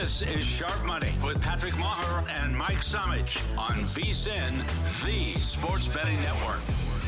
This is Sharp Money with Patrick Maher and Mike Somich on VSiN, the sports betting network.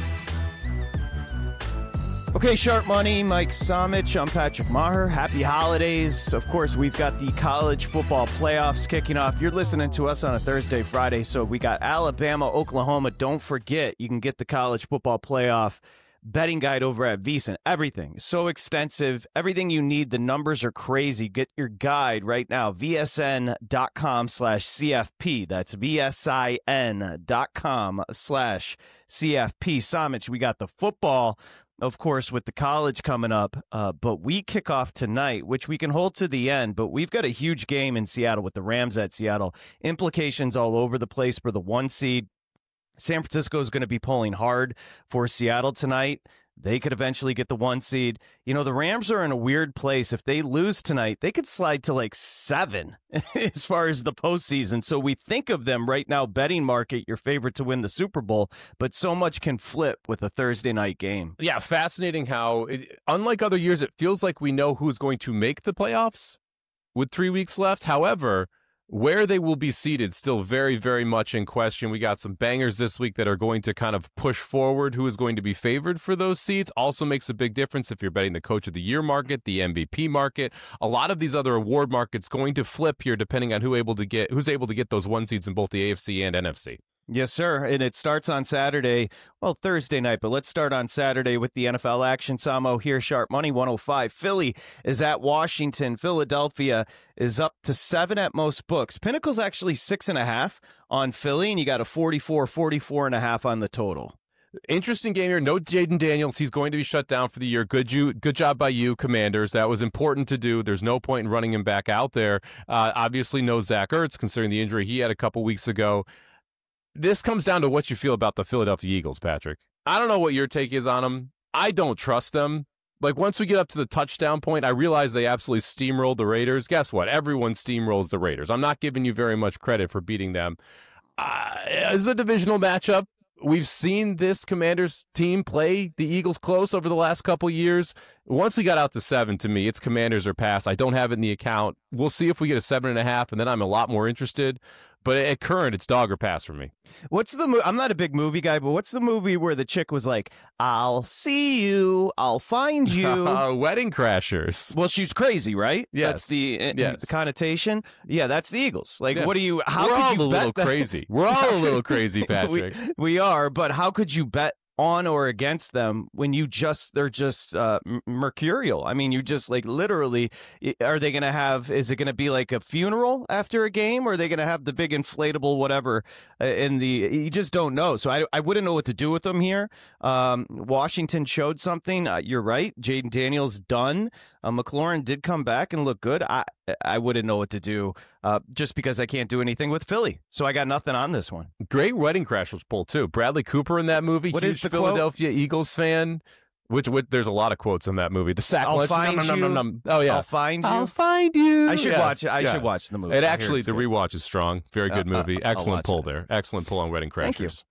Okay, Sharp Money, Mike Somich. I'm Patrick Maher. Happy holidays. Of course, we've got the college football playoffs kicking off. You're listening to us on a Thursday, Friday, so we got Alabama, Oklahoma. Don't forget, you can get the college football playoff betting guide over at VSiN. Everything is so extensive. Everything you need. The numbers are crazy. Get your guide right now. VSN.com/CFP. That's VSIN.com/CFP. Somich, we got the football, of course, with the college coming up, but we kick off tonight, which we can hold to the end, but we've got a huge game in Seattle with the Rams at Seattle. Implications all over the place for the 1 seed. San Francisco is going to be pulling hard for Seattle tonight. They could eventually get the 1 seed. You know, the Rams are in a weird place. If they lose tonight, they could slide to like 7 as far as the postseason. So we think of them right now, betting market, your favorite to win the Super Bowl, but so much can flip with a Thursday night game. Yeah, fascinating how, unlike other years, it feels like we know who's going to make the playoffs with 3 weeks left. However, where they will be seated still very, very much in question. We got some bangers this week that are going to kind of push forward who is going to be favored for those seats. Also makes a big difference if you're betting the Coach of the Year market, the MVP market. A lot of these other award markets going to flip here depending on who's able to get those 1 seeds in both the AFC and NFC. Yes, sir. And it starts on Saturday, well, Thursday night, but let's start on Saturday with the NFL action. Samo here, Sharp Money 105. Philly is at Washington. Philadelphia is up to 7 at most books. Pinnacle's actually 6.5 on Philly, and you got a 44.5 on the total. Interesting game here. No Jaden Daniels. He's going to be shut down for the year. Good job by you, Commanders. That was important to do. There's no point in running him back out there. Obviously, no Zach Ertz, considering the injury he had a couple weeks ago. This comes down to what you feel about the Philadelphia Eagles, Patrick. I don't know what your take is on them. I don't trust them. Like, once we get up to the touchdown point, I realize they absolutely steamrolled the Raiders. Guess what? Everyone steamrolls the Raiders. I'm not giving you very much credit for beating them. It's a divisional matchup. We've seen this Commanders team play the Eagles close over the last couple years. Once we got out to 7, to me, it's Commanders or pass. I don't have it in the account. We'll see if we get a 7.5, and then I'm a lot more interested. But at current, it's dog or pass for me. What's the movie? I'm not a big movie guy, but what's the movie where the chick was like, "I'll see you, I'll find you"? Wedding Crashers. Well, she's crazy, right? Yes. That's the connotation. Yeah, that's the Eagles. Like, Yeah. what do you? How We're could all you a little bet crazy. We're all a little crazy, Patrick. we are, but how could you bet on or against them when they're just mercurial? I mean, you just like literally, are they going to have, is it going to be like a funeral after a game, or are they going to have the big inflatable whatever you just don't know. So I wouldn't know what to do with them here. Washington showed something. You're right. Jaden Daniels done. McLaurin did come back and look good. I wouldn't know what to do just because I can't do anything with Philly. So I got nothing on this one. Great Wedding Crashers poll, too. Bradley Cooper in that movie. What huge is the Philadelphia quote? Eagles fan. Which there's a lot of quotes in that movie. The sack I'll lunch. find you. Oh, yeah. I'll find you. I'll find you. I should watch it. I should watch the movie. And actually, the rewatch is strong. Very good movie. Excellent pull there. Excellent pull on Wedding Crashers. Thank you.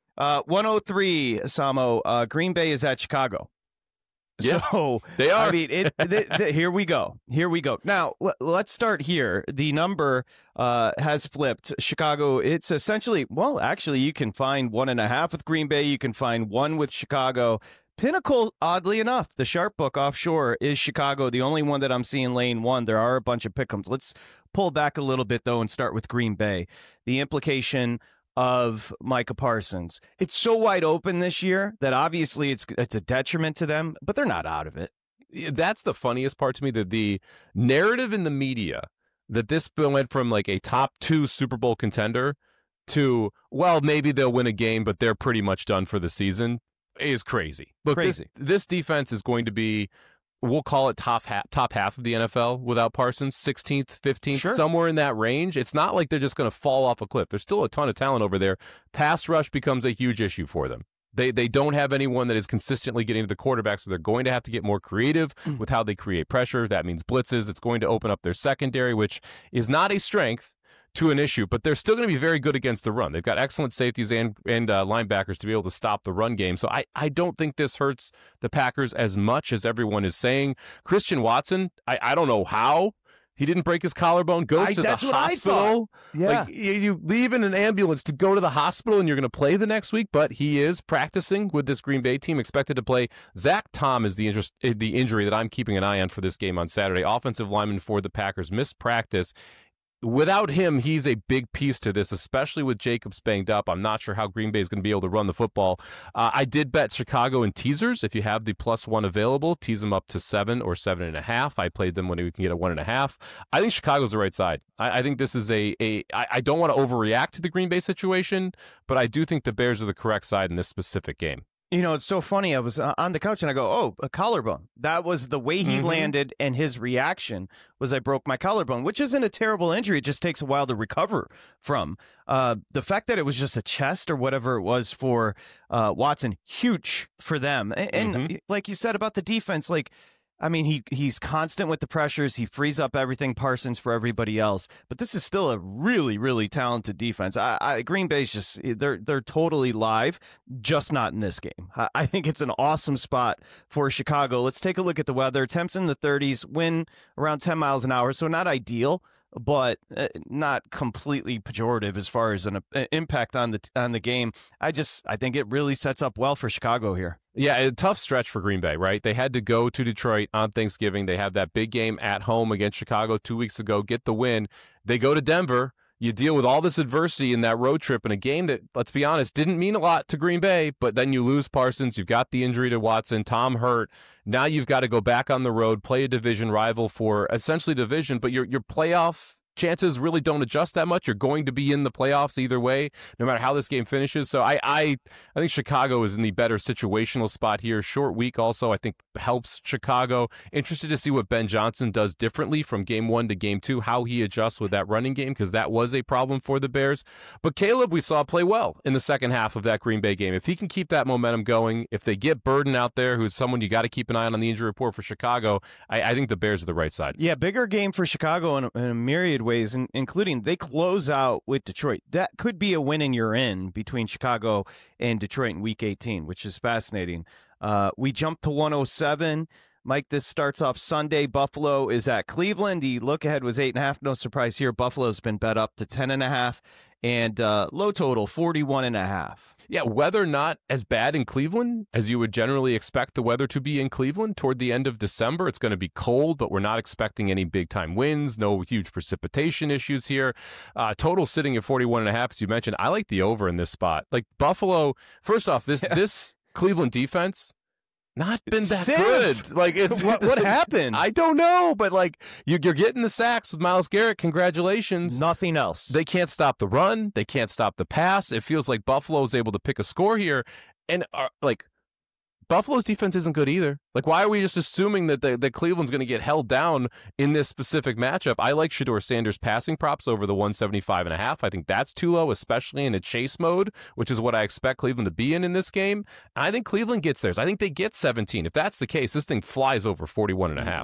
103, Samo. Green Bay is at Chicago. Yeah, so they are. I mean, here we go. Here we go. Now, let's start here. The number has flipped. Chicago, it's essentially, well, actually, you can find 1.5 with Green Bay. You can find 1 with Chicago. Pinnacle, oddly enough, the sharp book offshore is Chicago, the only one that I'm seeing lane 1. There are a bunch of pick'ems. Let's pull back a little bit, though, and start with Green Bay. The implication of Micah Parsons. It's so wide open this year that obviously it's a detriment to them, but they're not out of it. That's the funniest part to me, that the narrative in the media that this went from like a top 2 Super Bowl contender to, well, maybe they'll win a game, but they're pretty much done for the season, is crazy. Look, crazy. This defense is going to be, we'll call it top half of the NFL without Parsons, 16th, 15th, Sure. somewhere in that range. It's not like they're just going to fall off a cliff. There's still a ton of talent over there. Pass rush becomes a huge issue for them. They don't have anyone that is consistently getting to the quarterback, so they're going to have to get more creative with how they create pressure. That means blitzes. It's going to open up their secondary, which is not a strength to an issue, but they're still going to be very good against the run. They've got excellent safeties and linebackers to be able to stop the run game. So I don't think this hurts the Packers as much as everyone is saying. Christian Watson, I don't know how He didn't break his collarbone, goes to the hospital. Yeah. Like, you leave in an ambulance to go to the hospital and you're going to play the next week, but he is practicing with this Green Bay team, expected to play. Zach Tom is the injury that I'm keeping an eye on for this game on Saturday. Offensive lineman for the Packers missed practice. Without him, he's a big piece to this, especially with Jacobs banged up. I'm not sure how Green Bay is going to be able to run the football. I did bet Chicago in teasers. If you have the +1 available, tease them up to 7 or 7.5. I played them when we can get a 1.5. I think Chicago's the right side. I think this is I don't want to overreact to the Green Bay situation, but I do think the Bears are the correct side in this specific game. You know, it's so funny. I was on the couch and I go, oh, a collarbone. That was the way he landed, and his reaction was, I broke my collarbone, which isn't a terrible injury. It just takes a while to recover from. The fact that it was just a chest or whatever it was for Watson, huge for them. And like you said about the defense, like, I mean, he's constant with the pressures. He frees up everything, Parsons, for everybody else. But this is still a really, really talented defense. Green Bay's just, they're totally live, just not in this game. I think it's an awesome spot for Chicago. Let's take a look at the weather. Temps in the 30s, wind around 10 miles an hour, so not ideal, but not completely pejorative as far as an impact on the game. I think it really sets up well for Chicago here. Yeah, a tough stretch for Green Bay, right? They had to go to Detroit on Thanksgiving. They have that big game at home against Chicago 2 weeks ago, get the win. They go to Denver. You deal with all this adversity in that road trip in a game that, let's be honest, didn't mean a lot to Green Bay, but then you lose Parsons. You've got the injury to Watson, Tom hurt. Now you've got to go back on the road, play a division rival for essentially division, but your playoff chances really don't adjust that much. You're going to be in the playoffs either way, no matter how this game finishes. So I think Chicago is in the better situational spot here. Short week also, I think, helps Chicago. Interested to see what Ben Johnson does differently from game 1 to game 2, how he adjusts with that running game, because that was a problem for the Bears. But Caleb, we saw play well in the second half of that Green Bay game. If he can keep that momentum going, if they get Burden out there, who's someone you got to keep an eye on the injury report for Chicago, I think the Bears are the right side. Yeah, bigger game for Chicago in a myriad ways, including they close out with Detroit. That could be a win and you're in between Chicago and Detroit in Week 18, which is fascinating. We jump to 107. Mike, this starts off Sunday. Buffalo is at Cleveland. The look ahead was 8.5. No surprise here. Buffalo's been bet up to 10.5, and low total 41.5. Yeah, weather not as bad in Cleveland as you would generally expect the weather to be in Cleveland toward the end of December. It's going to be cold, but we're not expecting any big-time winds, no huge precipitation issues here. Total sitting at 41.5, as you mentioned. I like the over in this spot. Like Buffalo, first off, this Cleveland defense, not been that good. Like, it's what happened? I don't know, but like you're getting the sacks with Myles Garrett. Congratulations. Nothing else. They can't stop the run. They can't stop the pass. It feels like Buffalo is able to pick a score here, and Buffalo's defense isn't good either. Like, why are we just assuming that that Cleveland's going to get held down in this specific matchup? I like Shedeur Sanders passing props over the 175.5. I think that's too low, especially in a chase mode, which is what I expect Cleveland to be in this game. And I think Cleveland gets theirs. I think they get 17. If that's the case, this thing flies over 41.5.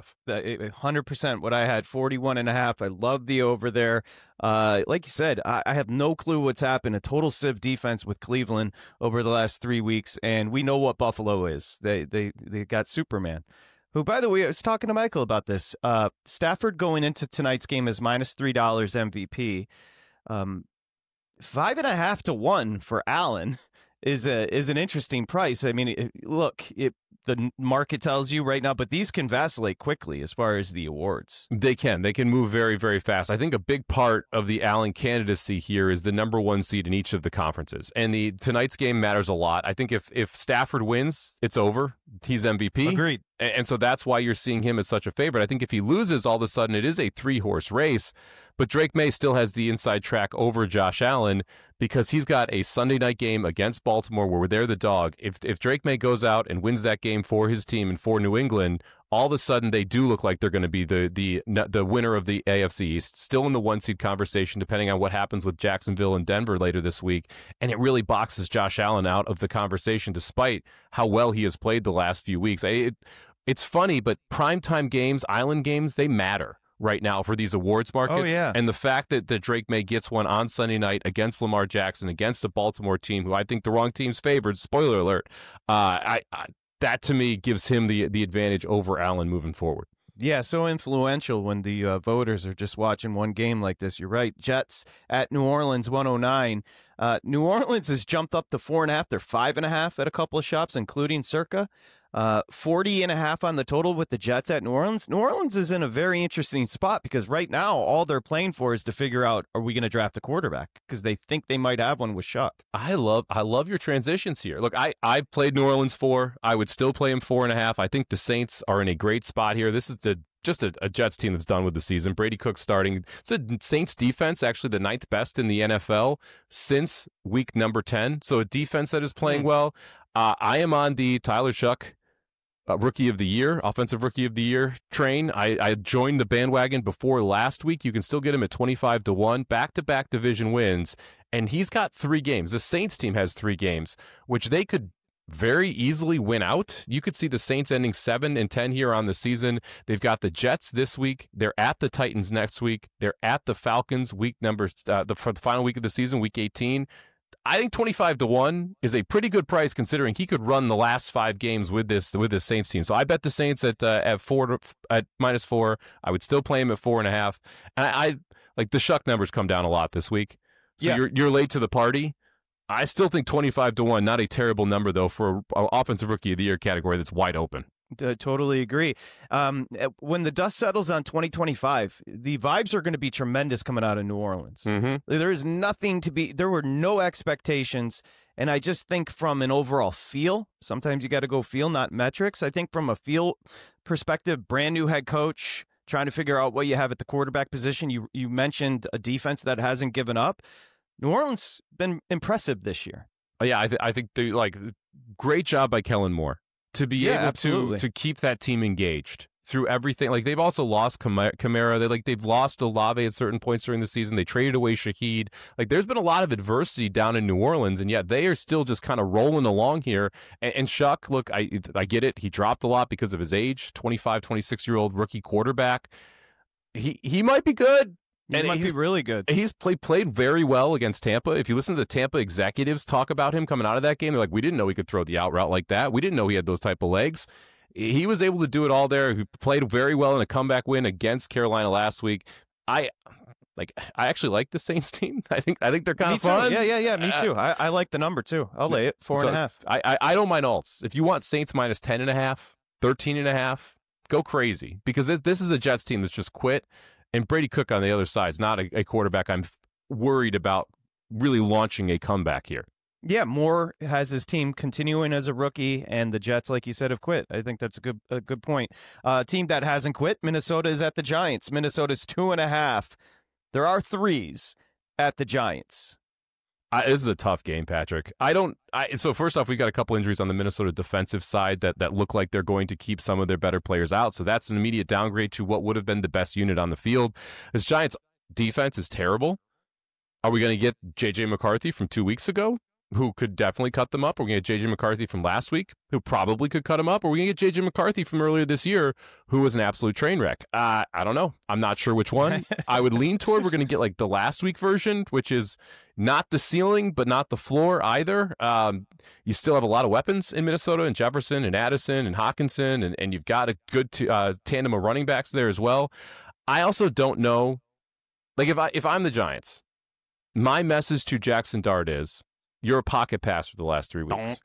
100% what I had, 41.5. I love the over there. Like you said, I have no clue what's happened. A total sieve defense with Cleveland over the last 3 weeks, and we know what Buffalo is. They got Superman, who, by the way, I was talking to Michael about this. Stafford going into tonight's game is -$3 MVP. 5.5 to 1 for Allen is an interesting price. I mean, the market tells you right now, but these can vacillate quickly as far as the awards. They can move very, very fast. I think a big part of the Allen candidacy here is the number 1 seed in each of the conferences. And tonight's game matters a lot. I think if Stafford wins, it's over. He's MVP. Agreed. And so that's why you're seeing him as such a favorite. I think if he loses, all of a sudden it is a 3-horse race. But Drake May still has the inside track over Josh Allen because he's got a Sunday night game against Baltimore where they're the dog. If Drake May goes out and wins that game for his team and for New England, all of a sudden they do look like they're going to be the winner of the AFC East, still in the 1-seed conversation, depending on what happens with Jacksonville and Denver later this week. And it really boxes Josh Allen out of the conversation, despite how well he has played the last few weeks. It's funny, but primetime games, island games, they matter right now for these awards markets. Oh, yeah. And the fact that Drake May gets one on Sunday night against Lamar Jackson, against a Baltimore team who I think the wrong team's favored, spoiler alert, that to me gives him the advantage over Allen moving forward. Yeah, so influential when the voters are just watching one game like this. You're right. Jets at New Orleans, 109. New Orleans has jumped up to 4.5. They're 5.5 at a couple of shops, including Circa. 40.5 on the total with the Jets at New Orleans. New Orleans is in a very interesting spot because right now all they're playing for is to figure out, are we going to draft a quarterback? Because they think they might have one with Shuck. I love your transitions here. Look, I played New Orleans 4. I would still play him 4.5. I think the Saints are in a great spot here. This is just a Jets team that's done with the season. Brady Cook starting. It's a Saints defense, actually the 9th best in the NFL since week number 10. So a defense that is playing well. I am on the Tyler Shuck Rookie of the Year, Offensive Rookie of the Year train. I joined the bandwagon before last week. You can still get him at 25-1, back-to-back division wins, and he's got 3 games. The Saints team has 3 games, which they could very easily win out. You could see the Saints ending 7-10 here on the season. They've got the Jets this week. They're at the Titans next week. They're at the Falcons for the final week of the season, week 18. I think 25-1 is a pretty good price considering he could run the last 5 games with this Saints team. So I bet the Saints at -4. I would still play him at 4.5. And I like the Shuck numbers come down a lot this week. So you're late to the party. I still think 25-1, not a terrible number though for an Offensive Rookie of the Year category that's wide open. Totally agree. When the dust settles on 2025, the vibes are going to be tremendous coming out of New Orleans. There is nothing to be, there were no expectations. And I just think from an overall feel, sometimes you got to go feel, not metrics. I think from a feel perspective, brand new head coach, trying to figure out what you have at the quarterback position. You mentioned a defense that hasn't given up. New Orleans been impressive this year. Yeah, I think they great job by Kellen Moore. To be able to keep that team engaged through everything. Like they've also lost Kamara. They've lost Olave at certain points during the season. They traded away Shaheed. Like there's been a lot of adversity down in New Orleans, and yet they are still just kind of rolling along here. And Shuck, look, I get it. He dropped a lot because of his age. 25, 26-year-old rookie quarterback. He might be good. He might be really good. He's played very well against Tampa. If you listen to the Tampa executives talk about him coming out of that game, they're like, we didn't know he could throw the out route like that. We didn't know he had those type of legs. He was able to do it all there. He played very well in a comeback win against Carolina last week. I actually like the Saints team. I think they're kind of fun. Yeah. Me too. I like the number too. I'll lay it 4.5. I don't mind alts. If you want Saints minus 10.5, 13.5, go crazy because this is a Jets team that's just quit. And Brady Cook on the other side is not a quarterback I'm worried about really launching a comeback here. Yeah, Moore has his team continuing as a rookie, and the Jets, like you said, have quit. I think that's a good point. Team that hasn't quit, Minnesota is at the Giants. Minnesota's 2.5. There are 3s at the Giants. This is a tough game, Patrick. So first off, we got a couple injuries on the Minnesota defensive side that look like they're going to keep some of their better players out. So that's an immediate downgrade to what would have been the best unit on the field. This Giants defense is terrible. Are we going to get J.J. McCarthy from 2 weeks ago, who could definitely cut them up? Are we going to get J.J. McCarthy from last week, who probably could cut them up? Or are we going to get J.J. McCarthy from earlier this year, who was an absolute train wreck? I don't know. I'm not sure which one. I would lean toward we're going to get like the last week version, which is not the ceiling, but not the floor either. You still have a lot of weapons in Minnesota, and Jefferson and Addison and Hawkinson, and you've got a good tandem of running backs there as well. I also don't know. Like if I'm the Giants, my message to Jackson Dart is, you're a pocket passer the last 3 weeks.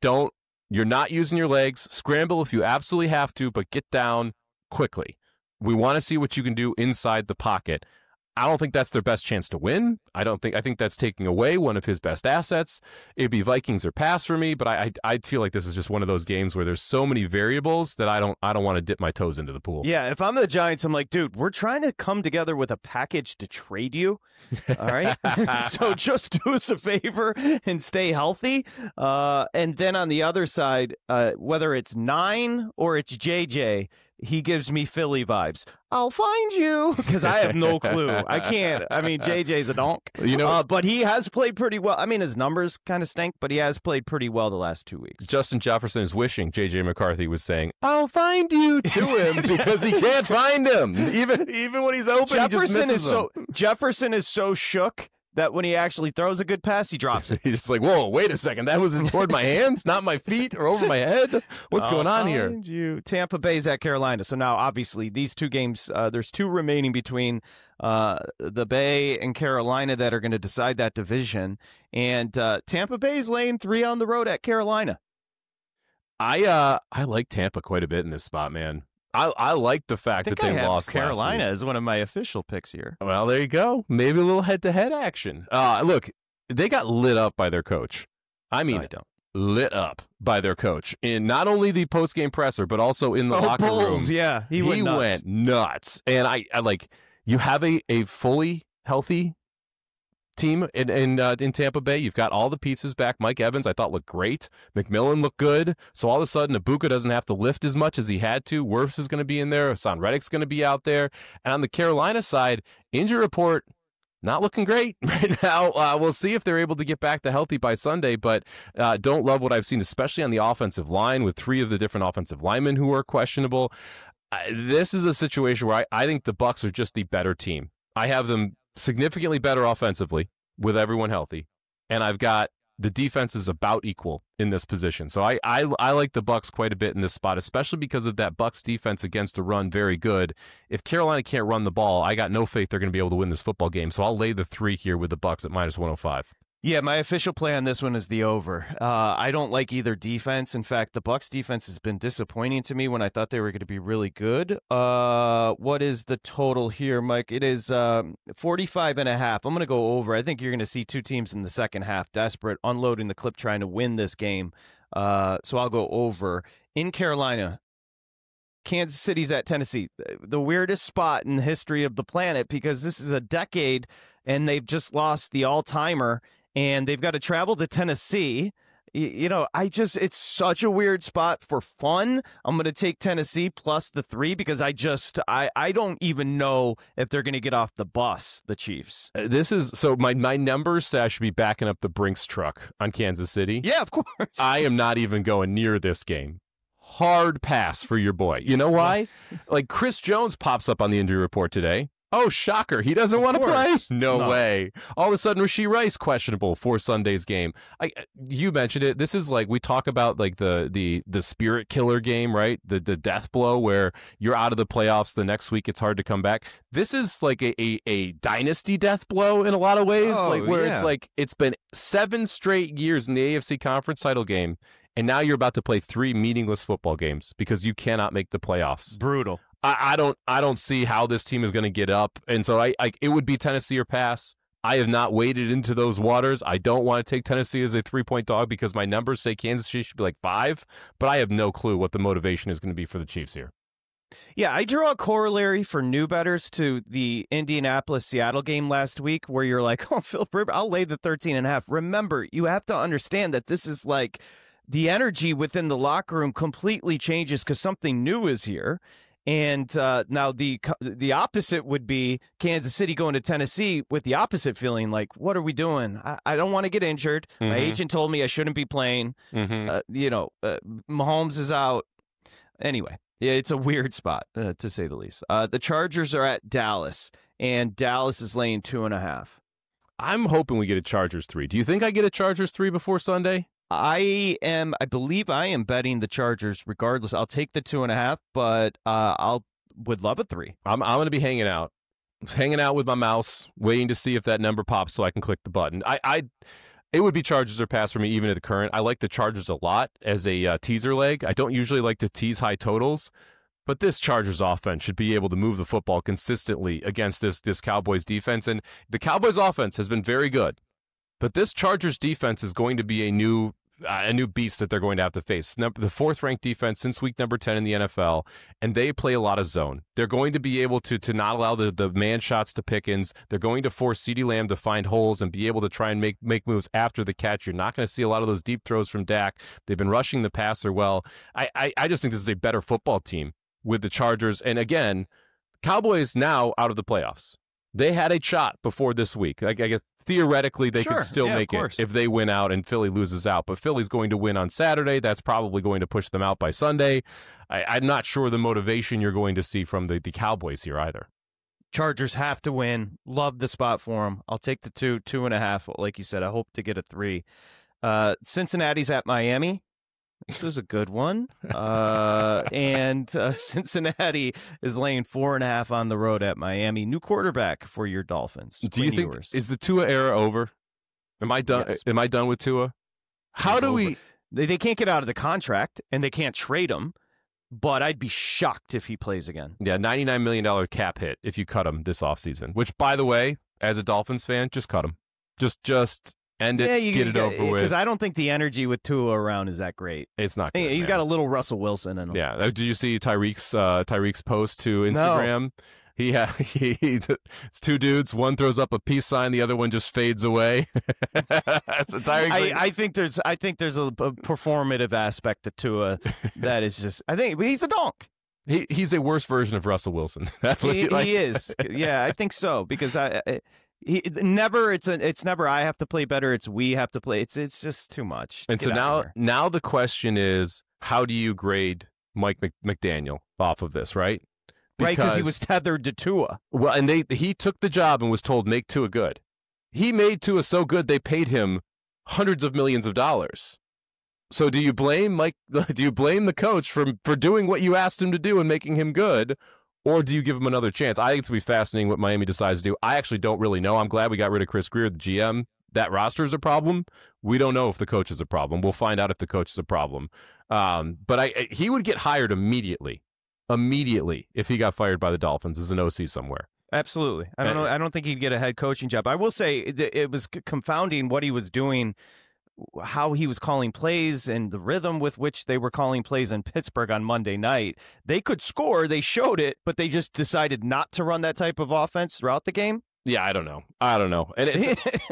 You're not using your legs. Scramble if you absolutely have to, but get down quickly. We want to see what you can do inside the pocket. I don't think that's their best chance to win. I think that's taking away one of his best assets. It'd be Vikings or pass for me, but I feel like this is just one of those games where there's so many variables that I don't want to dip my toes into the pool. Yeah, if I'm the Giants, I'm like, dude, we're trying to come together with a package to trade you. All right. So just do us a favor and stay healthy. And then on the other side, whether it's 9 or it's JJ, he gives me Philly vibes. I'll find you because I have no clue. I can't. I mean, JJ's a donk, but he has played pretty well. I mean, his numbers kind of stink, but he has played pretty well the last 2 weeks. Justin Jefferson is wishing JJ McCarthy was saying, "I'll find you" to him because he can't find him even when he's open. Jefferson is so shook that when he actually throws a good pass, he drops it. He's just like, whoa, wait a second. That was toward my hands, not my feet or over my head. What's going on here? Tampa Bay's at Carolina. So now, obviously, these two games, there's two remaining between the Bay and Carolina that are going to decide that division. And Tampa Bay's laying 3 on the road at Carolina. I like Tampa quite a bit in this spot, man. I like the fact that they lost Carolina last week. Is one of my official picks here. Well, there you go. Maybe a little head-to-head action. Look, they got lit up by their coach. I mean, lit up by their coach in not only the post-game presser, but also in the locker room. Yeah, he went nuts. And I like, you have a fully healthy team in Tampa Bay. You've got all the pieces back. Mike Evans, I thought, looked great. McMillan looked good. So all of a sudden, Ibuka doesn't have to lift as much as he had to. Wirfs is going to be in there. Hassan Reddick's going to be out there. And on the Carolina side, injury report, not looking great right now. We'll see if they're able to get back to healthy by Sunday, but don't love what I've seen, especially on the offensive line with 3 of the different offensive linemen who are questionable. This is a situation where I think the Bucs are just the better team. I have them significantly better offensively with everyone healthy, and I've got the defense is about equal in this position. So I like the Bucs quite a bit in this spot, especially because of that Bucs defense against the run, very good. If Carolina can't run the ball, I got no faith they're going to be able to win this football game. So I'll lay the 3 here with the Bucs at -105. Yeah, my official play on this one is the over. I don't like either defense. In fact, the Bucs defense has been disappointing to me when I thought they were going to be really good. What is the total here, Mike? It is 45.5. I'm going to go over. I think you're going to see 2 teams in the second half desperate, unloading the clip, trying to win this game. So I'll go over. In Carolina, Kansas City's at Tennessee, the weirdest spot in the history of the planet, because this is a decade and they've just lost the all-timer. And they've got to travel to Tennessee. It's such a weird spot for fun. I'm going to take Tennessee plus the 3 because I don't even know if they're going to get off the bus, the Chiefs. This is, so my numbers say I should be backing up the Brinks truck on Kansas City. Yeah, of course. I am not even going near this game. Hard pass for your boy. You know why? Like, Chris Jones pops up on the injury report today. Oh, shocker. He doesn't want to play? No way. All of a sudden, Rashee Rice questionable for Sunday's game. You mentioned it. This is like, we talk about like the spirit killer game, right? The death blow where you're out of the playoffs the next week. It's hard to come back. This is like a dynasty death blow in a lot of ways. It's like, it's been 7 straight years in the AFC conference title game. And now you're about to play 3 meaningless football games because you cannot make the playoffs. Brutal. I don't see how this team is going to get up, and so it would be Tennessee or pass. I have not waded into those waters. I don't want to take Tennessee as a 3-point dog because my numbers say Kansas City should be like 5, but I have no clue what the motivation is going to be for the Chiefs here. Yeah, I draw a corollary for new bettors to the Indianapolis-Seattle game last week where you're like, oh, Philip Rivers, I'll lay the 13.5. Remember, you have to understand that this is like the energy within the locker room completely changes because something new is here. And now the opposite would be Kansas City going to Tennessee with the opposite feeling, like, what are we doing? I don't want to get injured. Mm-hmm. My agent told me I shouldn't be playing. Mm-hmm. Mahomes is out. Anyway, yeah, it's a weird spot, to say the least. The Chargers are at Dallas, and Dallas is laying 2.5. I'm hoping we get a Chargers 3. Do you think I get a Chargers 3 before Sunday? I believe I am betting the Chargers regardless. I'll take the 2.5, but would love a 3. I'm going to be hanging out with my mouse, waiting to see if that number pops so I can click the button. It would be Chargers or pass for me even at the current. I like the Chargers a lot as a teaser leg. I don't usually like to tease high totals, but this Chargers offense should be able to move the football consistently against this Cowboys defense. And the Cowboys offense has been very good, but this Chargers defense is going to be a new beast that they're going to have to face. The 4th-ranked defense since week number 10 in the NFL, and they play a lot of zone. They're going to be able to not allow the man shots to Pickens. They're going to force CeeDee Lamb to find holes and be able to try and make moves after the catch. You're not going to see a lot of those deep throws from Dak. They've been rushing the passer well. I just think this is a better football team with the Chargers. And again, Cowboys now out of the playoffs. They had a shot before this week. I guess theoretically, they could still make it if they win out and Philly loses out. But Philly's going to win on Saturday. That's probably going to push them out by Sunday. I'm not sure the motivation you're going to see from the Cowboys here either. Chargers have to win. Love the spot for them. I'll take the 2.5. Like you said, I hope to get a 3. Cincinnati's at Miami. This is a good one. And Cincinnati is laying 4.5 on the road at Miami. New quarterback for your Dolphins. Do you think is the Tua era over? Am I done? Yes. Am I done with Tua? How do we? They can't get out of the contract, and they can't trade him. But I'd be shocked if he plays again. Yeah, $99 million cap hit if you cut him this offseason. Which, by the way, as a Dolphins fan, just cut him. Just end it, get it over with. Because I don't think the energy with Tua around is that great. It's not good, He's got a little Russell Wilson in him. Yeah. Did you see Tyreek's post to Instagram? No. It's two dudes. One throws up a peace sign, the other one just fades away. So I think there's a performative aspect to Tua that is just. I think he's a donk. He's a worse version of Russell Wilson. That's what he is. Yeah, I think so because it's never I have to play better. It's we have to play. It's just too much. And so now the question is, how do you grade Mike McDaniel off of this? Right. Because he was tethered to Tua. Well, and he took the job and was told, make Tua good. He made Tua so good, they paid him hundreds of millions of dollars. So do you blame the coach for doing what you asked him to do and making him good, or do you give him another chance? I think it's going to be fascinating what Miami decides to do. I actually don't really know. I'm glad we got rid of Chris Grier, the GM. That roster is a problem. We don't know if the coach is a problem. We'll find out if the coach is a problem. But he would get hired immediately if he got fired by the Dolphins as an OC somewhere. Absolutely. I don't think he'd get a head coaching job. I will say it was confounding what he was doing, how he was calling plays and the rhythm with which they were calling plays in Pittsburgh on Monday night. They could score. They showed it, but they just decided not to run that type of offense throughout the game. Yeah, I don't know. And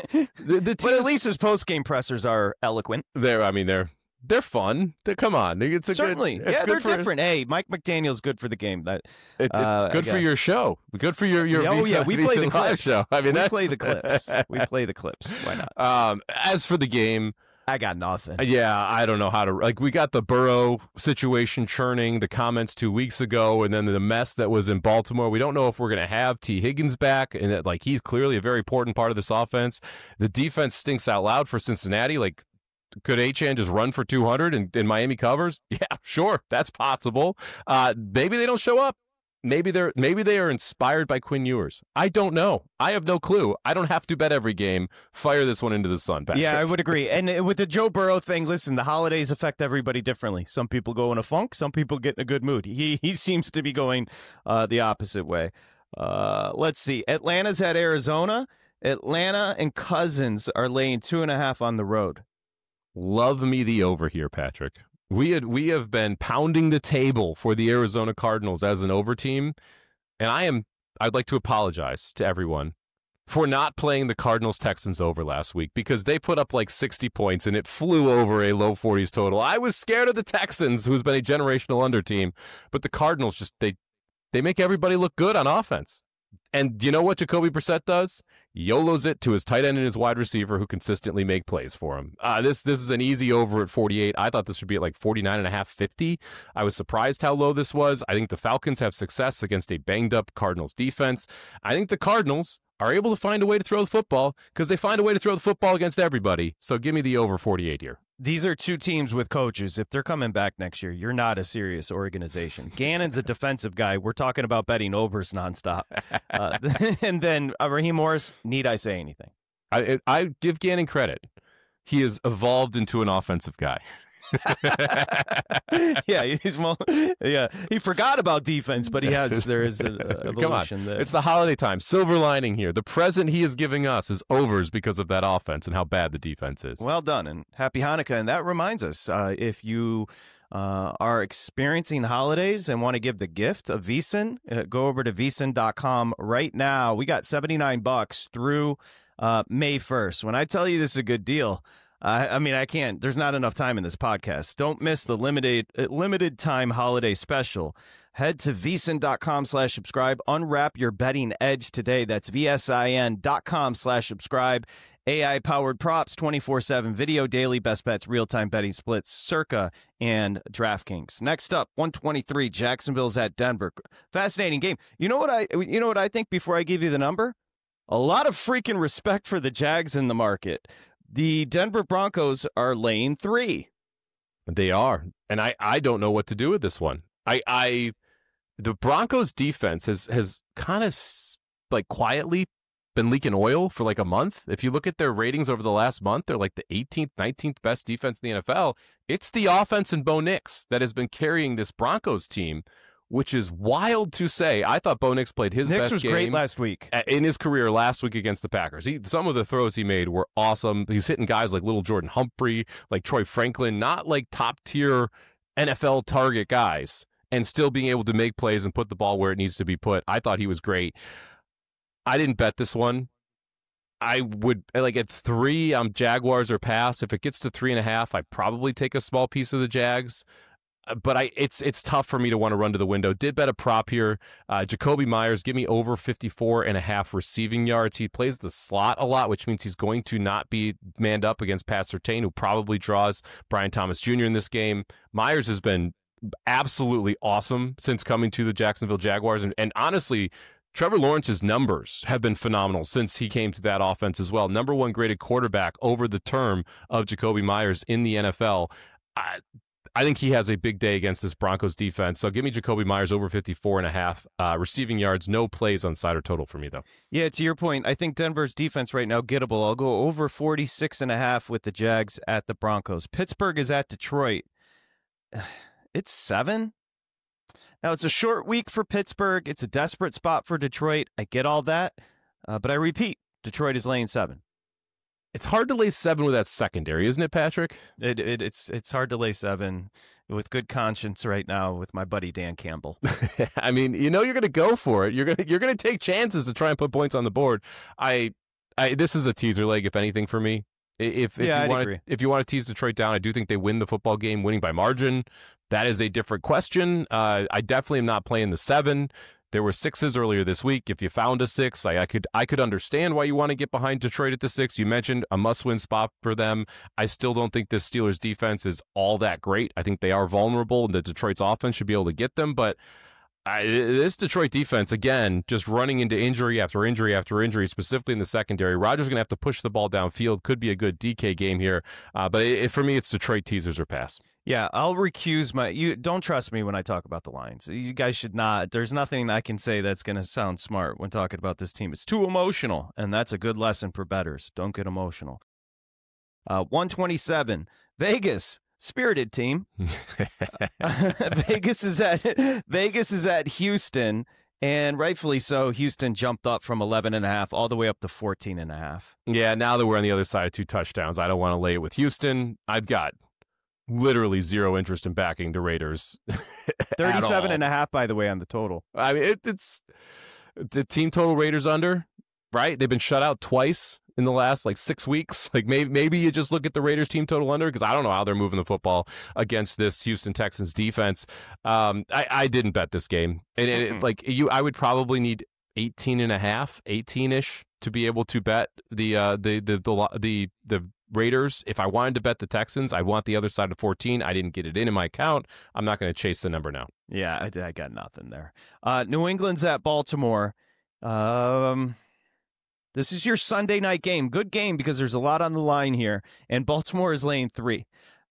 but at least his post-game pressers are eloquent. They're fun. Come on, it's certainly. They're different. Hey, Mike McDaniel's good for the game. It's good for your show. Good for your. We play the clips. Show. We play the clips. We play the clips. Why not? As for the game, I got nothing. Yeah, I don't know how to. We got the Burrow situation churning. The comments 2 weeks ago, and then the mess that was in Baltimore. We don't know if we're going to have T. Higgins back, and that he's clearly a very important part of this offense. The defense stinks out loud for Cincinnati. Could Achane just run for 200 and Miami covers? Yeah, sure, that's possible. Maybe they don't show up. Maybe they are inspired by Quinn Ewers. I don't know. I have no clue. I don't have to bet every game. Fire this one into the sun, Patrick. Yeah, I would agree. And with the Joe Burrow thing, listen, the holidays affect everybody differently. Some people go in a funk. Some people get in a good mood. He seems to be going the opposite way. Let's see. Atlanta's at Arizona. Atlanta and Cousins are laying 2.5 on the road. Love me the over here, Patrick. We have been pounding the table for the Arizona Cardinals as an over team, and I'd like to apologize to everyone for not playing the Cardinals-Texans over last week because they put up 60 points and it flew over a low 40s total. I was scared of the Texans, who's been a generational under team, but the Cardinals just they make everybody look good on offense. And you know what Jacoby Brissett does? YOLOs it to his tight end and his wide receiver who consistently make plays for him. This is an easy over at 48. I thought this would be at 49.5, 50. I was surprised how low this was. I think the Falcons have success against a banged-up Cardinals defense. I think the Cardinals are able to find a way to throw the football because they find a way to throw the football against everybody. So give me the over 48 here. These are two teams with coaches. If they're coming back next year, you're not a serious organization. Gannon's a defensive guy. We're talking about betting overs nonstop. And then Raheem Morris, need I say anything? I give Gannon credit. He has evolved into an offensive guy. He forgot about defense, but there is an evolution. Come on. There. It's the holiday time. Silver lining here. The present he is giving us is overs because of that offense and how bad the defense is. Well done, and happy Hanukkah. And that reminds us, if you are experiencing the holidays and want to give the gift of VSiN, go over to VSiN.com right now. We got $79 through May 1st. When I tell you this is a good deal, I can't. There's not enough time in this podcast. Don't miss the limited time holiday special. Head to VSiN.com/subscribe. Unwrap your betting edge today. That's VSIN.com/subscribe. AI-powered props, 24/7 video, daily best bets, real-time betting splits, Circa, and DraftKings. Next up, 123, Jacksonville's at Denver. Fascinating game. You know what I think before I give you the number? A lot of freaking respect for the Jags in the market. The Denver Broncos are laying 3. They are. And I don't know what to do with this one. The Broncos defense has kind of like quietly been leaking oil for like a month. If you look at their ratings over the last month, they're like the 18th, 19th best defense in the NFL. It's the offense and Bo Nix that has been carrying this Broncos team, which is wild to say. I thought Bo Nix played his best game. Nix was great last week. In his career last week against the Packers. Some of the throws he made were awesome. He's hitting guys like little Jordan Humphrey, like Troy Franklin, not like top-tier NFL target guys, and still being able to make plays and put the ball where it needs to be put. I thought he was great. I didn't bet this one. I would, like at 3, I'm Jaguars or pass. If it gets to 3.5, I probably take a small piece of the Jags. But it's tough for me to want to run to the window. Did bet a prop here. Jacoby Myers, give me over 54.5 receiving yards. He plays the slot a lot, which means he's going to not be manned up against Pat Surtain, who probably draws Brian Thomas Jr. in this game. Myers has been absolutely awesome since coming to the Jacksonville Jaguars. And honestly, Trevor Lawrence's numbers have been phenomenal since he came to that offense as well. Number 1 graded quarterback over the term of Jacoby Myers in the NFL. I think he has a big day against this Broncos defense. So give me Jacoby Myers over 54.5 receiving yards. No plays on side or total for me, though. Yeah, to your point, I think Denver's defense right now, gettable. I'll go over 46.5 with the Jags at the Broncos. Pittsburgh is at Detroit. It's 7. Now, it's a short week for Pittsburgh. It's a desperate spot for Detroit. I get all that. But I repeat, Detroit is laying 7. It's hard to lay 7 with that secondary, isn't it, Patrick? It's hard to lay 7 with good conscience right now with my buddy Dan Campbell. I mean, you're going to go for it. You're going to take chances to try and put points on the board. This is a teaser leg, if anything, for me. If you want to tease Detroit down, I do think they win the football game, winning by margin. That is a different question. I definitely am not playing the 7. There were 6s earlier this week. If you found a 6, I could understand why you want to get behind Detroit at the 6. You mentioned a must-win spot for them. I still don't think this Steelers defense is all that great. I think they are vulnerable, and the Detroit's offense should be able to get them. But this Detroit defense, again, just running into injury after injury after injury, specifically in the secondary. Rodgers going to have to push the ball downfield. Could be a good DK game here. But for me, it's Detroit teasers or pass. Yeah, I'll recuse you don't trust me when I talk about the Lions. You guys should not. There's nothing I can say that's going to sound smart when talking about this team. It's too emotional, and that's a good lesson for bettors. Don't get emotional. 127, Vegas, spirited team. Vegas is at Houston, and rightfully so. Houston jumped up from 11.5 all the way up to 14.5. Yeah, now that we're on the other side of 2 touchdowns, I don't want to lay it with Houston. I've got literally zero interest in backing the Raiders. 37.5, by the way, on the total. I mean, it's the team total Raiders under, right? They've been shut out twice in the last 6 weeks. Maybe you just look at the Raiders team total under, because I don't know how they're moving the football against this Houston Texans defense. I didn't bet this game, and I would probably need 18.5, 18-ish to be able to bet the Raiders. If I wanted to bet the Texans, I'd want the other side of 14. I didn't get it in my account. I'm not going to chase the number now. Yeah, I got nothing there. New England's at Baltimore. This is your Sunday night game. Good game because there's a lot on the line here, and Baltimore is laying 3.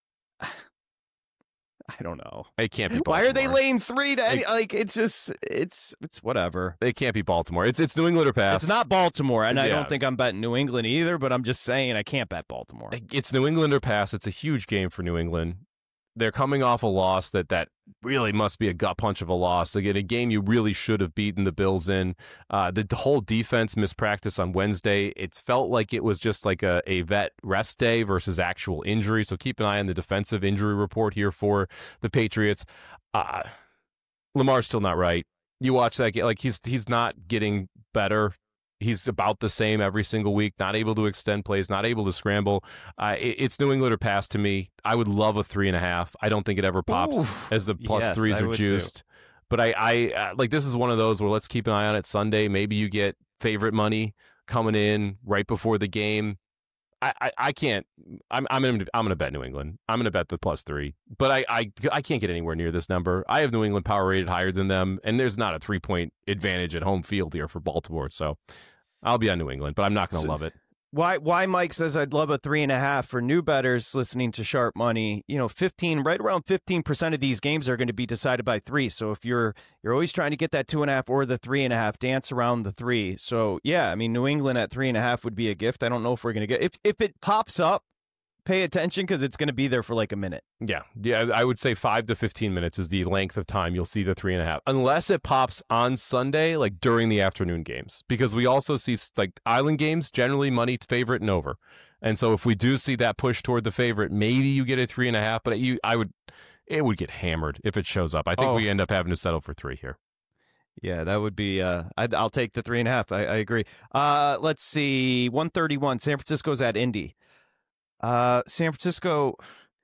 I don't know. It can't be Baltimore. Why are they laying 3 to it's whatever. They can't be Baltimore. It's New England or pass. It's not Baltimore, and I don't think I'm betting New England either, but I'm just saying I can't bet Baltimore. It's New England or pass. It's a huge game for New England. They're coming off a loss that really must be a gut punch of a loss. Again, a game you really should have beaten the Bills in. The whole defense missed practice on Wednesday. It felt like it was just like a vet rest day versus actual injury. So keep an eye on the defensive injury report here for the Patriots. Lamar's still not right. You watch that game, he's not getting better. He's about the same every single week, not able to extend plays, not able to scramble. It's New England or pass to me. I would love a 3.5. I don't think it ever pops as the plus threes are juiced. Too. But I this is one of those where let's keep an eye on it Sunday. Maybe you get favorite money coming in right before the game. I can't. I'm gonna bet New England. I'm gonna bet the +3, but I can't get anywhere near this number. I have New England power rated higher than them, and there's not a 3-point advantage at home field here for Baltimore. So I'll be on New England, but I'm not gonna love it. Why Mike says I'd love a 3.5 for new bettors listening to Sharp Money. You know, right around 15% of these games are going to be decided by 3. So if you're always trying to get that 2.5 or the 3.5, dance around the 3. So yeah, I mean, New England at 3.5 would be a gift. I don't know if we're going to get if it pops up. Pay attention because it's going to be there for like a minute. Yeah. I would say 5 to 15 minutes is the length of time you'll see the 3.5, unless it pops on Sunday, like during the afternoon games, because we also see like island games generally money favorite and over, and so if we do see that push toward the favorite, maybe you get a 3.5, but it would get hammered if it shows up. I think we end up having to settle for 3 here. Yeah, that would be. I'll take the 3.5. I agree. Let's see. 131. San Francisco's at Indy. San Francisco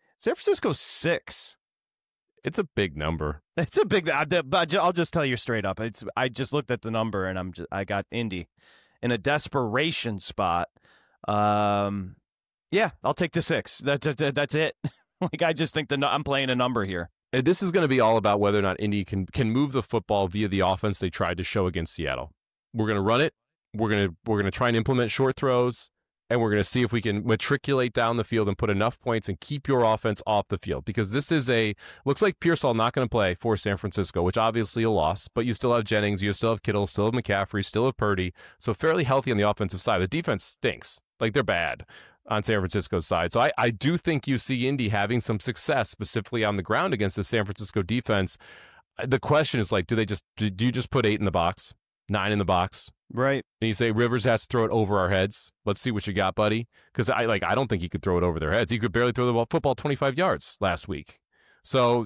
6. It's a big number. It's a big. I'll just tell you straight up. I just looked at the number and I got Indy in a desperation spot. Yeah, I'll take the 6. That's it. Like I just think I'm playing a number here. And this is going to be all about whether or not Indy can move the football via the offense they tried to show against Seattle. We're going to run it. We're going to try and implement short throws. And we're going to see if we can matriculate down the field and put enough points and keep your offense off the field. Because this is looks like Pearsall not going to play for San Francisco, which obviously a loss, but you still have Jennings, you still have Kittle, still have McCaffrey, still have Purdy. So fairly healthy on the offensive side. The defense stinks. Like they're bad on San Francisco's side. So I do think you see Indy having some success specifically on the ground against the San Francisco defense. The question is like, do you just put 8 in the box, 9 in the box? Right. And you say Rivers has to throw it over our heads. Let's see what you got, buddy. Because I don't think he could throw it over their heads. He could barely throw the football 25 yards last week. So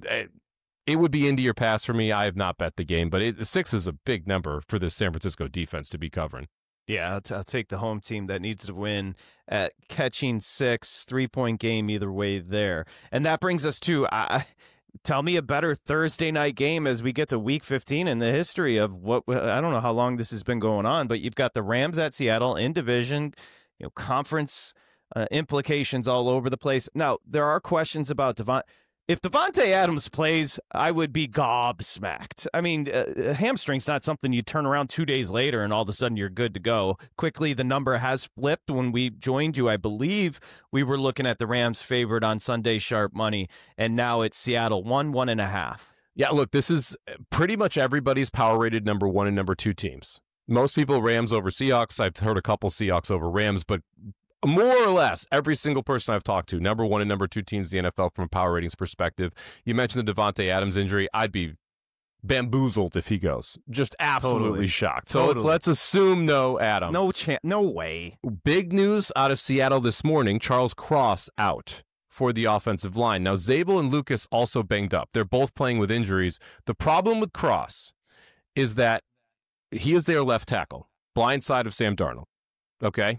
it would be Indy or pass for me. I have not bet the game, but 6 is a big number for this San Francisco defense to be covering. Yeah, I'll take the home team that needs to win at catching 6, 3-point game either way there. And that brings us to tell me a better Thursday night game as we get to Week 15 in the history of what I don't know how long this has been going on, but you've got the Rams at Seattle in division, conference implications all over the place. Now there are questions about If Davante Adams plays, I would be gobsmacked. I mean, a hamstring's not something you turn around 2 days later and all of a sudden you're good to go. Quickly, the number has flipped. When we joined you, I believe we were looking at the Rams favored on Sunday Sharp Money, and now it's Seattle 1.5. Yeah, look, this is pretty much everybody's power-rated number 1 and number 2 teams. Most people Rams over Seahawks. I've heard a couple Seahawks over Rams, but more or less, every single person I've talked to, number 1 and number 2 teams in the NFL from a power ratings perspective. You mentioned the Davante Adams injury. I'd be bamboozled if he goes. Just absolutely shocked. So let's assume no Adams. No chance. No way. Big news out of Seattle this morning. Charles Cross out for the offensive line. Now, Zabel and Lucas also banged up. They're both playing with injuries. The problem with Cross is that he is their left tackle, blind side of Sam Darnold. Okay?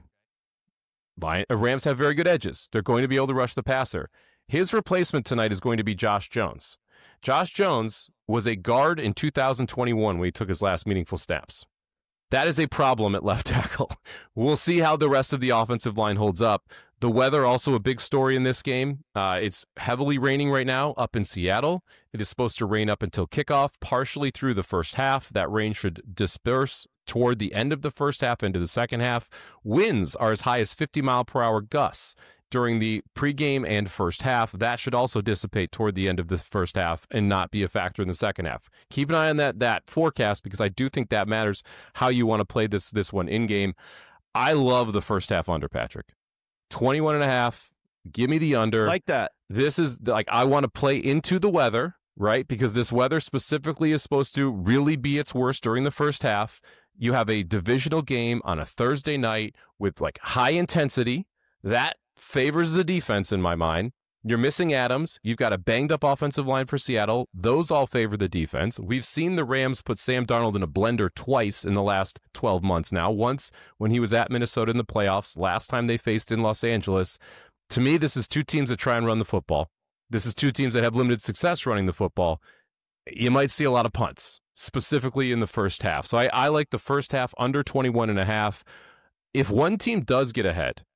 Rams have very good edges. They're going to be able to rush the passer. His replacement tonight is going to be Josh Jones. Josh Jones was a guard in 2021 when he took his last meaningful snaps. That is a problem at left tackle. We'll see how the rest of the offensive line holds up. The weather, also a big story in this game. It's heavily raining right now up in Seattle. It is supposed to rain up until kickoff, partially through the first half. That rain should disperse toward the end of the first half into the second half. Winds are as high as 50-mile-per-hour gusts during the pregame and first half. That should also dissipate toward the end of the first half and not be a factor in the second half. Keep an eye on that forecast, because I do think that matters how you want to play this one in-game. I love the first half under, Patrick. 21.5. Give me the under. Like that. This is like, I want to play into the weather, right? Because this weather specifically is supposed to really be its worst during the first half. You have a divisional game on a Thursday night with like high intensity. That favors the defense in my mind. You're missing Adams. You've got a banged up offensive line for Seattle. Those all favor the defense. We've seen the Rams put Sam Darnold in a blender twice in the last 12 months now. Once when he was at Minnesota in the playoffs, last time they faced in Los Angeles. To me, this is 2 teams that try and run the football. This is 2 teams that have limited success running the football. You might see a lot of punts, specifically in the first half. So I like the first half under 21.5. If one team does get ahead,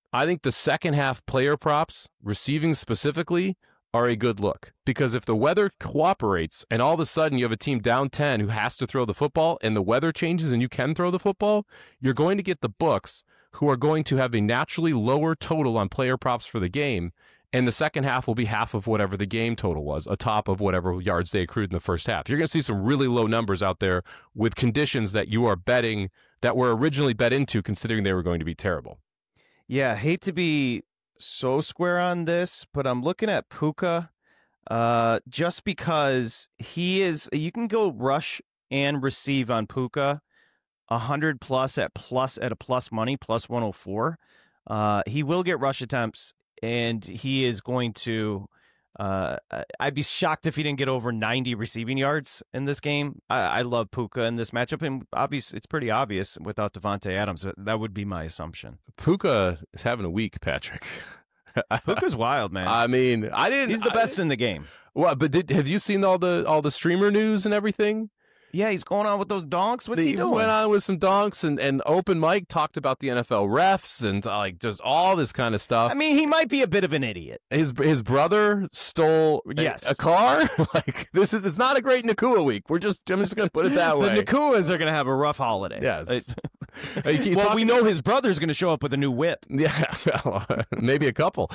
I think the second half player props, receiving specifically, are a good look. Because if the weather cooperates and all of a sudden you have a team down 10 who has to throw the football and the weather changes and you can throw the football, you're going to get the books who are going to have a naturally lower total on player props for the game. And the second half will be half of whatever the game total was, atop of whatever yards they accrued in the first half. You're going to see some really low numbers out there with conditions that you are betting that were originally bet into, considering they were going to be terrible. Yeah, hate to be so square on this, but I'm looking at Puka just because you can go rush and receive on Puka 100 plus at a plus money, plus 104. He will get rush attempts. And he is going to I'd be shocked if he didn't get over 90 receiving yards in this game. I love Puka in this matchup, and obviously it's pretty obvious without Davante Adams. That would be my assumption. Puka is having a week, Patrick. Puka's wild, man. I mean, He's the best in the game. Well, but have you seen all the streamer news and everything? Yeah, he's going on with those donks. What's he doing? He went on with some donks, and Open Mike talked about the NFL refs and just all this kind of stuff. I mean, he might be a bit of an idiot. His brother stole a car. It's not a great Nakua week. I'm just going to put it that way. The Nakuas are going to have a rough holiday. Yes. We know his brother's going to show up with a new whip. Yeah, well, maybe a couple.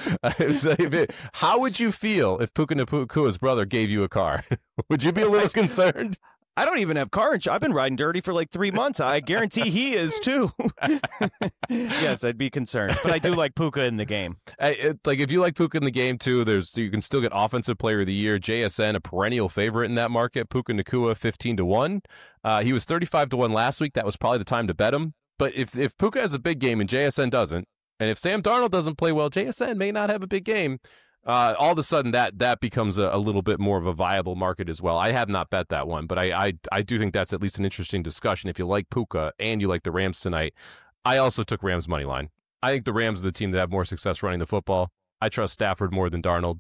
How would you feel if Puka Nakua's brother gave you a car? Would you be a little concerned? I don't even have car insurance. I've been riding dirty for like 3 months. I guarantee he is too. Yes, I'd be concerned. But I do like Puka in the game. If you like Puka in the game too, you can still get Offensive Player of the Year. JSN, a perennial favorite in that market. Puka Nacua 15-1. He was 35-1 last week. That was probably the time to bet him. But if Puka has a big game and JSN doesn't, and if Sam Darnold doesn't play well, JSN may not have a big game. All of a sudden that becomes a little bit more of a viable market as well. I have not bet that one, but I do think that's at least an interesting discussion. If you like Puka and you like the Rams tonight, I also took Rams money line. I think the Rams are the team that have more success running the football. I trust Stafford more than Darnold.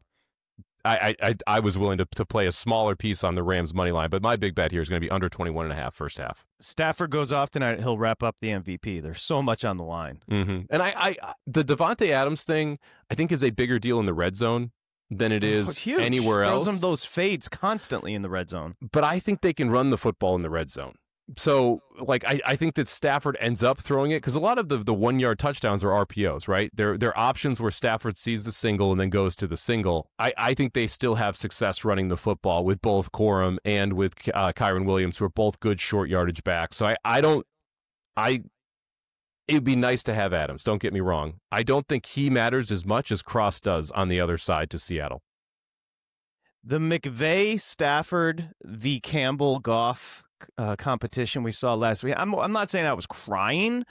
I was willing to play a smaller piece on the Rams money line, but my big bet here is going to be under 21.5 first half. Stafford goes off tonight. He'll wrap up the MVP. There's so much on the line. Mm-hmm. And the Davante Adams thing, I think, is a bigger deal in the red zone than it is anywhere else. Throws him those fades constantly in the red zone. But I think they can run the football in the red zone. So, I think that Stafford ends up throwing it because a lot of the 1 yard touchdowns are RPOs, right? They're options where Stafford sees the single and then goes to the single. I think they still have success running the football with both Corum and with Kyren Williams, who are both good short yardage backs. So it'd be nice to have Adams. Don't get me wrong. I don't think he matters as much as Cross does on the other side to Seattle. The McVay, Stafford v. Campbell, Goff competition we saw last week. I'm not saying I was crying,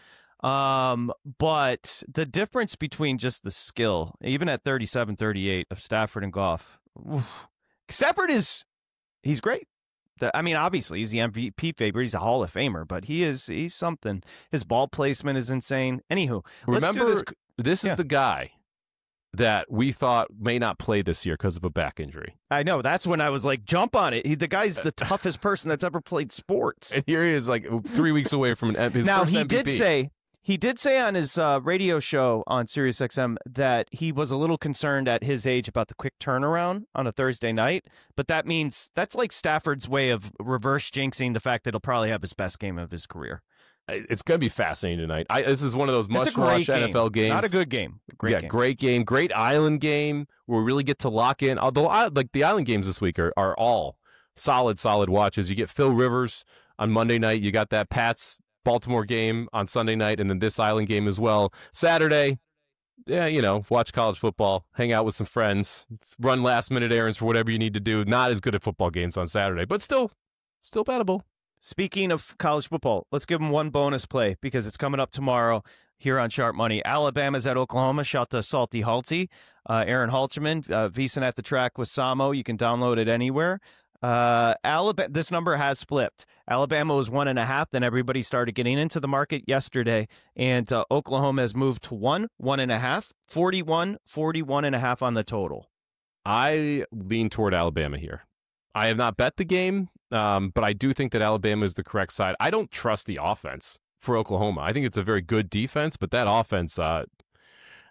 but the difference between just the skill, even at 37-38 of Stafford and Goff, Stafford he's great. Obviously he's the MVP favorite. He's a Hall of Famer, but he's something. His ball placement is insane. Anywho, remember this is the guy that we thought may not play this year because of a back injury. I know. That's when I was like, jump on it. The guy's the toughest person that's ever played sports. And here he is 3 weeks away from his now, first MVP. He did say on his radio show on SiriusXM that he was a little concerned at his age about the quick turnaround on a Thursday night. But that's like Stafford's way of reverse jinxing the fact that he'll probably have his best game of his career. It's going to be fascinating tonight. This is one of those must-watch NFL games. Not a good game. Great game. Great island game where we really get to lock in. Although, the island games this week are all solid watches. You get Phil Rivers on Monday night. You got that Pats Baltimore game on Sunday night, and then this island game as well. Saturday, watch college football, hang out with some friends, run last-minute errands for whatever you need to do. Not as good at football games on Saturday, but still bettable. Speaking of college football, let's give them one bonus play because it's coming up tomorrow here on Sharp Money. Alabama's at Oklahoma. Shout to Salty Halty. Aaron Halterman, VSiN at the Track with Samo. You can download it anywhere. Alabama. This number has flipped. Alabama was 1.5. Then everybody started getting into the market yesterday. And Oklahoma has moved to 1.5. 41.5 on the total. I lean toward Alabama here. I have not bet the game, but I do think that Alabama is the correct side. I don't trust the offense for Oklahoma. I think it's a very good defense, but that offense,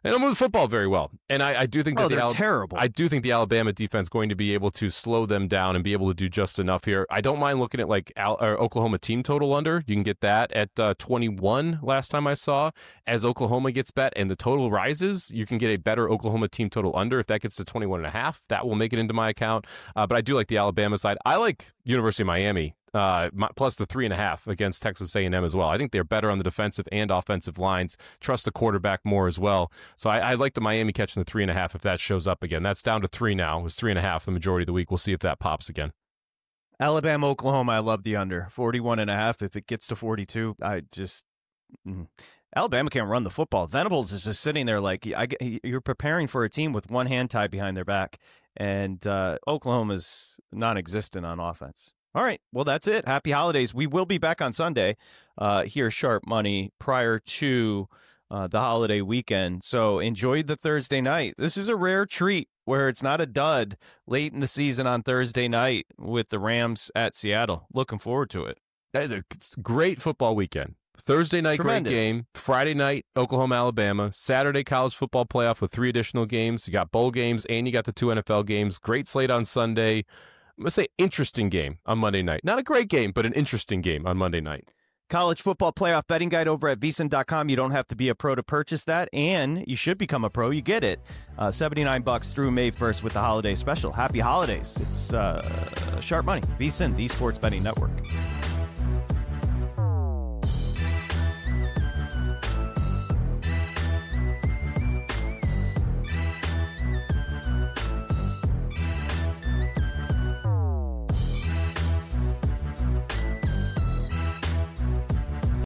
They don't move the football very well, and I do think that they're terrible. I do think the Alabama defense is going to be able to slow them down and be able to do just enough here. I don't mind looking at like Oklahoma team total under. You can get that at 21 last time I saw. As Oklahoma gets bet and the total rises, you can get a better Oklahoma team total under. If that gets to 21.5, that will make it into my account. But I do like the Alabama side. I like University of Miami. Plus the 3.5 against Texas A&M as well. I think they're better on the defensive and offensive lines. Trust the quarterback more as well. So I like the Miami catching the 3.5 if that shows up again. That's down to 3 now. It was 3.5 the majority of the week. We'll see if that pops again. Alabama, Oklahoma, I love the under. 41.5. If it gets to 42, Alabama can't run the football. Venables is just sitting there like you're preparing for a team with one hand tied behind their back, and Oklahoma's non-existent on offense. All right, well, that's it. Happy holidays. We will be back on Sunday here, Sharp Money, prior to the holiday weekend. So enjoy the Thursday night. This is a rare treat where it's not a dud late in the season on Thursday night with the Rams at Seattle. Looking forward to it. It's a great football weekend. Thursday night, Tremendous. Great game. Friday night, Oklahoma, Alabama. Saturday, college football playoff with 3 additional games. You got bowl games and you got the 2 NFL games. Great slate on Sunday. I'm going to say interesting game on Monday night. Not a great game, but an interesting game on Monday night. College football playoff betting guide over at VSiN.com. You don't have to be a pro to purchase that, and you should become a pro. You get it. $79 through May 1st with the holiday special. Happy holidays. It's Sharp Money. VSiN, the Sports Betting Network.